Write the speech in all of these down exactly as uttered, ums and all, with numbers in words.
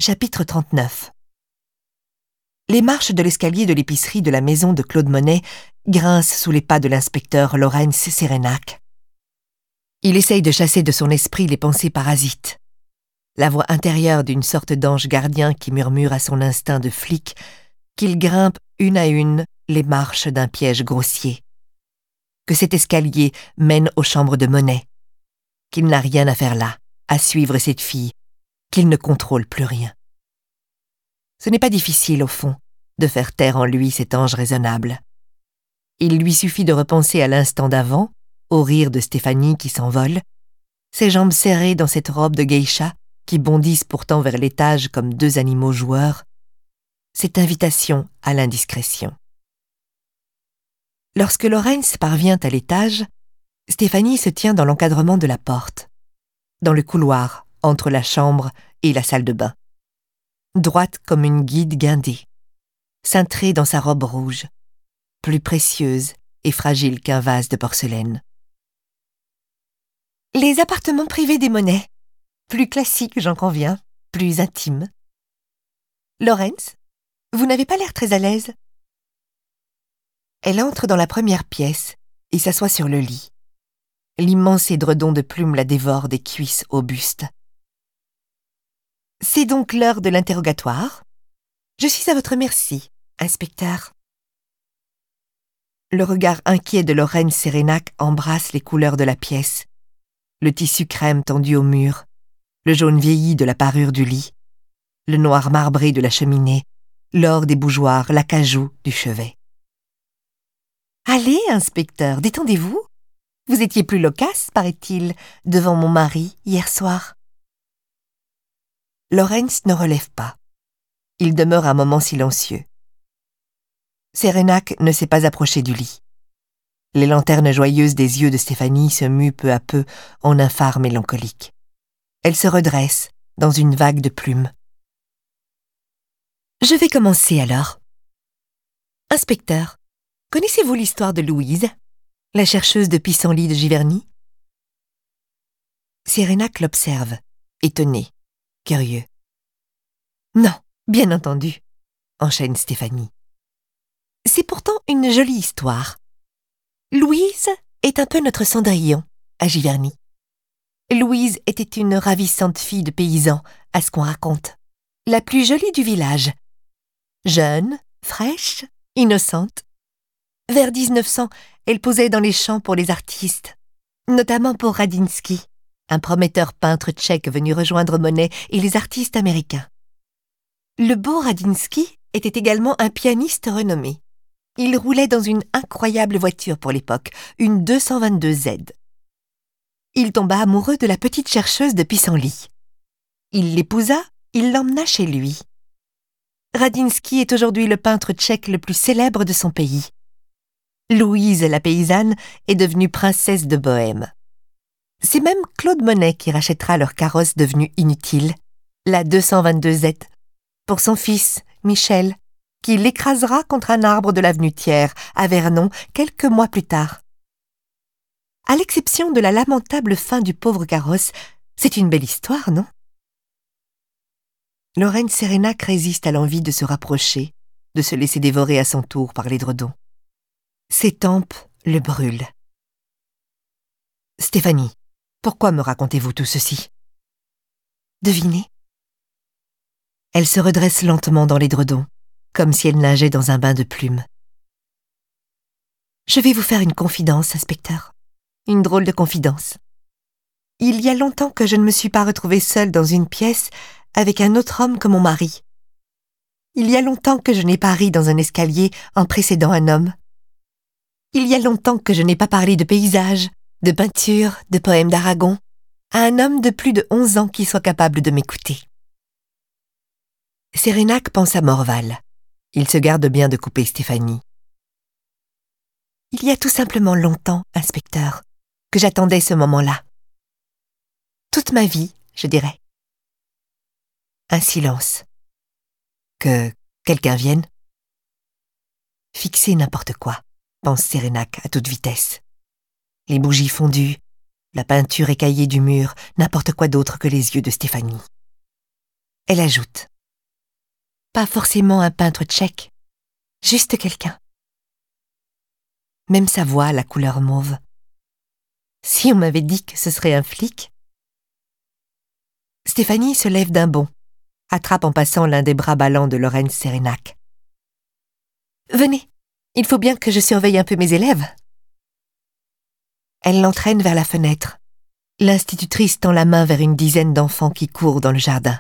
Chapitre trente-neuf. Les marches de l'escalier de l'épicerie de la maison de Claude Monet grincent sous les pas de l'inspecteur Lawrence Serenak. Il essaye de chasser de son esprit les pensées parasites. La voix intérieure d'une sorte d'ange gardien qui murmure à son instinct de flic qu'il grimpe une à une les marches d'un piège grossier. Que cet escalier mène aux chambres de Monet. Qu'il n'a rien à faire là, à suivre cette fille, qu'il ne contrôle plus rien. Ce n'est pas difficile, au fond, de faire taire en lui cet ange raisonnable. Il lui suffit de repenser à l'instant d'avant, au rire de Stéphanie qui s'envole, ses jambes serrées dans cette robe de geisha qui bondissent pourtant vers l'étage comme deux animaux joueurs, cette invitation à l'indiscrétion. Lorsque Lawrence parvient à l'étage, Stéphanie se tient dans l'encadrement de la porte, dans le couloir entre la chambre et la salle de bain, droite comme une guide guindée, cintrée dans sa robe rouge, plus précieuse et fragile qu'un vase de porcelaine. Les appartements privés des Monet, plus classiques, j'en conviens, plus intimes. Lawrence, vous n'avez pas l'air très à l'aise. Elle entre dans la première pièce et s'assoit sur le lit. L'immense édredon de plumes la dévore des cuisses au buste. C'est donc l'heure de l'interrogatoire. Je suis à votre merci, inspecteur. Le regard inquiet de Lawrence Serenak embrasse les couleurs de la pièce. Le tissu crème tendu au mur, le jaune vieilli de la parure du lit, le noir marbré de la cheminée, l'or des bougeoirs, l'acajou du chevet. Allez, inspecteur, détendez-vous. Vous étiez plus loquace, paraît-il, devant mon mari hier soir. Lawrence ne relève pas. Il demeure un moment silencieux. Serenak ne s'est pas approché du lit. Les lanternes joyeuses des yeux de Stéphanie se muent peu à peu en un phare mélancolique. Elle se redresse dans une vague de plumes. Je vais commencer alors. Inspecteur, connaissez-vous l'histoire de Louise, la chercheuse de pissenlit de Giverny? Serenak l'observe, étonné, curieux. Non, bien entendu, enchaîne Stéphanie. C'est pourtant une jolie histoire. Louise est un peu notre Cendrillon à Giverny. Louise était une ravissante fille de paysan, à ce qu'on raconte. La plus jolie du village. Jeune, fraîche, innocente. Vers dix-neuf cents, elle posait dans les champs pour les artistes, notamment pour Radinsky, un prometteur peintre tchèque venu rejoindre Monet et les artistes américains. Le beau Radinsky était également un pianiste renommé. Il roulait dans une incroyable voiture pour l'époque, une deux cent vingt-deux Z. Il tomba amoureux de la petite chercheuse de pissenlit. Il l'épousa, il l'emmena chez lui. Radinsky est aujourd'hui le peintre tchèque le plus célèbre de son pays. Louise, la paysanne, est devenue princesse de Bohême. C'est même Claude Monet qui rachètera leur carrosse devenue inutile, la deux cent vingt-deux Z, pour son fils, Michel, qui l'écrasera contre un arbre de l'avenue Thiers, à Vernon, quelques mois plus tard. À l'exception de la lamentable fin du pauvre carrosse, c'est une belle histoire, non? Lawrence Serenak résiste à l'envie de se rapprocher, de se laisser dévorer à son tour par l'édredon. Ses tempes le brûlent. Stéphanie, pourquoi me racontez-vous tout ceci? Devinez. Elle se redresse lentement dans l'édredon, comme si elle nageait dans un bain de plumes. Je vais vous faire une confidence, inspecteur. Une drôle de confidence. Il y a longtemps que je ne me suis pas retrouvée seule dans une pièce avec un autre homme que mon mari. Il y a longtemps que je n'ai pas ri dans un escalier en précédant un homme. Il y a longtemps que je n'ai pas parlé de paysages, de peintures, de poèmes d'Aragon, à un homme de plus de onze ans qui soit capable de m'écouter. Serenak pense à Morval. Il se garde bien de couper Stéphanie. Il y a tout simplement longtemps, inspecteur, que j'attendais ce moment-là. Toute ma vie, je dirais. Un silence. Que quelqu'un vienne. Fixer n'importe quoi, pense Serenak à toute vitesse. Les bougies fondues, la peinture écaillée du mur, n'importe quoi d'autre que les yeux de Stéphanie. Elle ajoute. Pas forcément un peintre tchèque, juste quelqu'un. Même sa voix a la couleur mauve. Si on m'avait dit que ce serait un flic. Stéphanie se lève d'un bond, attrape en passant l'un des bras ballants de Lorenz Serenak. « Venez, il faut bien que je surveille un peu mes élèves. » Elle l'entraîne vers la fenêtre. L'institutrice tend la main vers une dizaine d'enfants qui courent dans le jardin.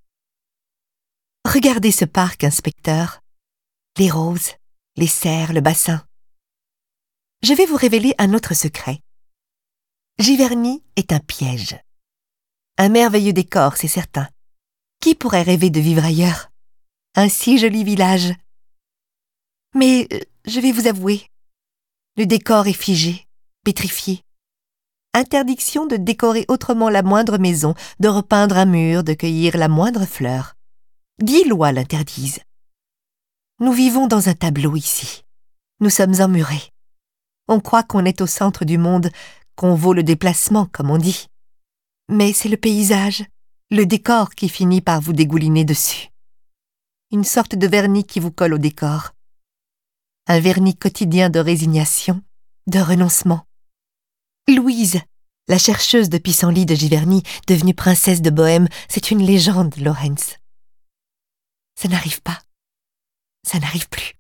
« Regardez ce parc, inspecteur. Les roses, les cerfs, le bassin. Je vais vous révéler un autre secret. Giverny est un piège. Un merveilleux décor, c'est certain. Qui pourrait rêver de vivre ailleurs? Un si joli village. Mais euh, je vais vous avouer, le décor est figé, pétrifié. Interdiction de décorer autrement la moindre maison, de repeindre un mur, de cueillir la moindre fleur. Dix lois l'interdisent. Nous vivons dans un tableau ici. Nous sommes emmurés. On croit qu'on est au centre du monde, qu'on vaut le déplacement, comme on dit. Mais c'est le paysage, le décor qui finit par vous dégouliner dessus. Une sorte de vernis qui vous colle au décor. Un vernis quotidien de résignation, de renoncement. Louise, la chercheuse de pissenlit de Giverny, devenue princesse de Bohême, c'est une légende, Lorenz. Ça n'arrive pas. Ça n'arrive plus.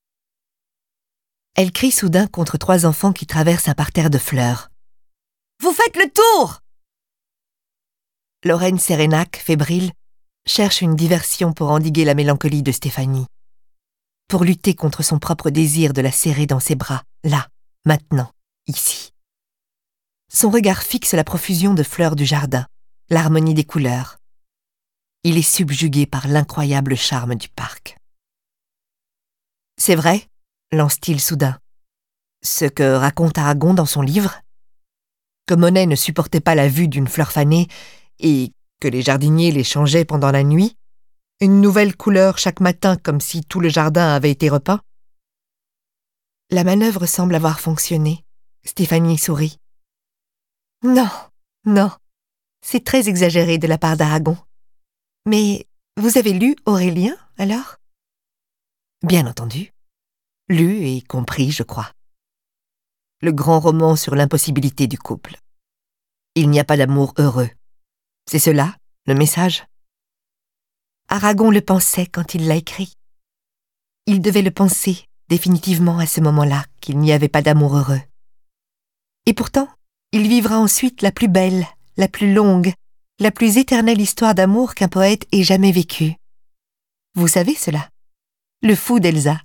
Elle crie soudain contre trois enfants qui traversent un parterre de fleurs. « Vous faites le tour !» Lorenz Serenak, fébrile, cherche une diversion pour endiguer la mélancolie de Stéphanie. Pour lutter contre son propre désir de la serrer dans ses bras, là, maintenant, ici. Son regard fixe la profusion de fleurs du jardin, l'harmonie des couleurs. Il est subjugué par l'incroyable charme du parc. « C'est vrai ?» lance-t-il soudain. « Ce que raconte Aragon dans son livre ? Que Monet ne supportait pas la vue d'une fleur fanée et que les jardiniers les changeaient pendant la nuit, une nouvelle couleur chaque matin comme si tout le jardin avait été repeint ?» La manœuvre semble avoir fonctionné. Stéphanie sourit. « Non, non, c'est très exagéré de la part d'Aragon. Mais vous avez lu Aurélien, alors ? » ?»« Bien entendu. Lu et compris, je crois. Le grand roman sur l'impossibilité du couple. Il n'y a pas d'amour heureux. C'est cela, le message ? Aragon le pensait quand il l'a écrit. Il devait le penser définitivement à ce moment-là qu'il n'y avait pas d'amour heureux. Et pourtant, il vivra ensuite la plus belle, la plus longue, la plus éternelle histoire d'amour qu'un poète ait jamais vécue. Vous savez cela ? Le fou d'Elsa.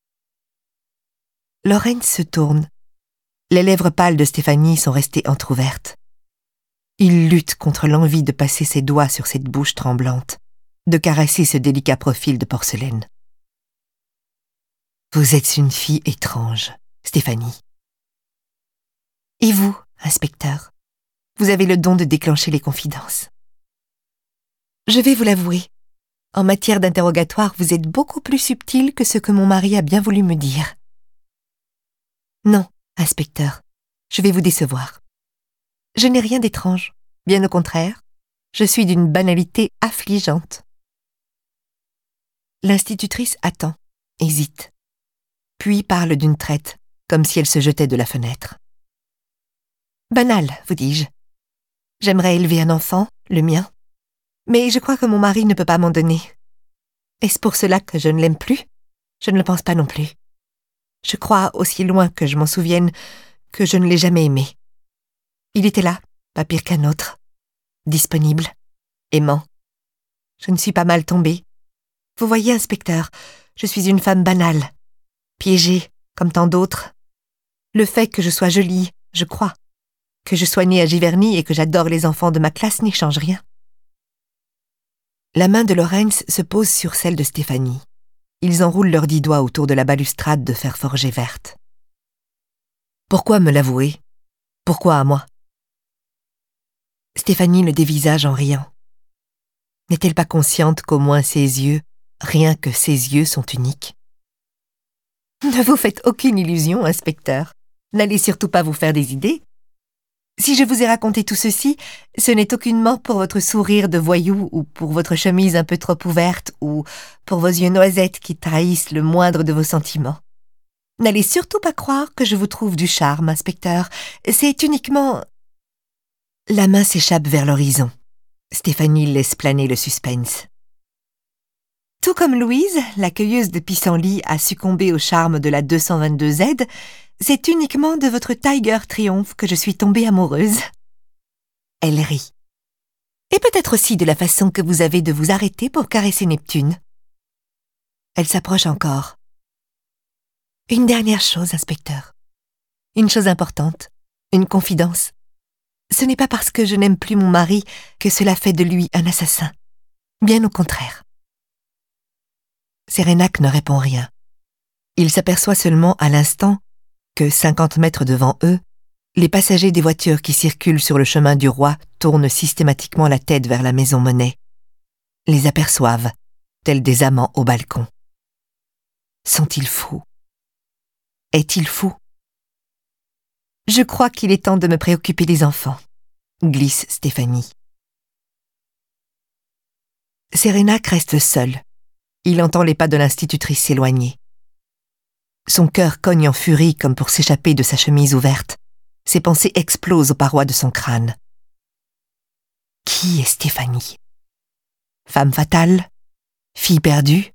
Lorenz se tourne. Les lèvres pâles de Stéphanie sont restées entr'ouvertes. Il lutte contre l'envie de passer ses doigts sur cette bouche tremblante, de caresser ce délicat profil de porcelaine. Vous êtes une fille étrange, Stéphanie. Et vous, inspecteur, vous avez le don de déclencher les confidences. Je vais vous l'avouer, en matière d'interrogatoire, vous êtes beaucoup plus subtil que ce que mon mari a bien voulu me dire. Non, inspecteur, je vais vous décevoir. Je n'ai rien d'étrange, bien au contraire, je suis d'une banalité affligeante. L'institutrice attend, hésite, puis parle d'une traite, comme si elle se jetait de la fenêtre. Banal, vous dis-je. J'aimerais élever un enfant, le mien, mais je crois que mon mari ne peut pas m'en donner. Est-ce pour cela que je ne l'aime plus ? Je ne le pense pas non plus. Je crois, aussi loin que je m'en souvienne, que je ne l'ai jamais aimé. Il était là, pas pire qu'un autre, disponible, aimant. Je ne suis pas mal tombée. Vous voyez, inspecteur, je suis une femme banale, piégée, comme tant d'autres. Le fait que je sois jolie, je crois, que je sois née à Giverny et que j'adore les enfants de ma classe n'y change rien. La main de Lorenz se pose sur celle de Stéphanie. Ils enroulent leurs dix doigts autour de la balustrade de fer forgé verte. Pourquoi me l'avouer ? Pourquoi à moi ? Stéphanie le dévisage en riant. N'est-elle pas consciente qu'au moins ses yeux, rien que ses yeux, sont uniques ? Ne vous faites aucune illusion, inspecteur. N'allez surtout pas vous faire des idées. Si je vous ai raconté tout ceci, ce n'est aucunement pour votre sourire de voyou ou pour votre chemise un peu trop ouverte ou pour vos yeux noisettes qui trahissent le moindre de vos sentiments. N'allez surtout pas croire que je vous trouve du charme, inspecteur. C'est uniquement... La main s'échappe vers l'horizon. Stéphanie laisse planer le suspense. Tout comme Louise, la cueilleuse de pissenlits a succombé au charme de la deux cent vingt-deux Z, c'est uniquement de votre Tiger Triomphe que je suis tombée amoureuse. Elle rit. Et peut-être aussi de la façon que vous avez de vous arrêter pour caresser Neptune. Elle s'approche encore. Une dernière chose, inspecteur. Une chose importante. Une confidence. Ce n'est pas parce que je n'aime plus mon mari que cela fait de lui un assassin. Bien au contraire. Sérénac ne répond rien. Il s'aperçoit seulement à l'instant que, cinquante mètres devant eux, les passagers des voitures qui circulent sur le chemin du roi tournent systématiquement la tête vers la maison Monet. Les aperçoivent, tels des amants au balcon. Sont-ils fous? Est-il fou? Je crois qu'il est temps de me préoccuper des enfants, glisse Stéphanie. Sérénac reste seul. Il entend les pas de l'institutrice s'éloigner. Son cœur cogne en furie comme pour s'échapper de sa chemise ouverte. Ses pensées explosent aux parois de son crâne. Qui est Stéphanie? Femme fatale? Fille perdue?